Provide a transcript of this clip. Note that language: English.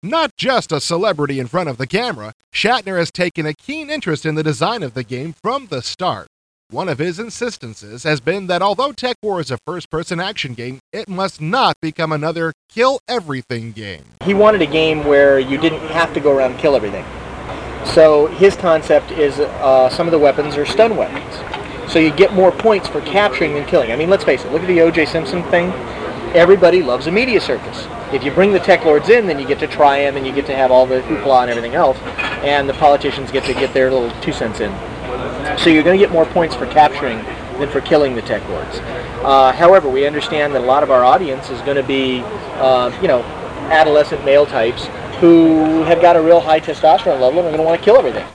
Not just a celebrity in front of the camera, Shatner has taken a keen interest in the design of the game from the start. One of his insistences has been that although Tech War is a first-person action game, it must not become another kill-everything game. He wanted a game where you didn't have to go around and kill everything. So his concept is some of the weapons are stun weapons. So you get more points for capturing than killing. I mean, let's face it, look at the O.J. Simpson thing. Everybody loves a media circus. If you bring the tech lords in, then you get to try them and you get to have all the hoopla and everything else, and the politicians get to get their little 2 cents in. So you're going to get more points for capturing than for killing the tech lords. However, we understand that a lot of our audience is going to be, adolescent male types who have got a real high testosterone level and are going to want to kill everything.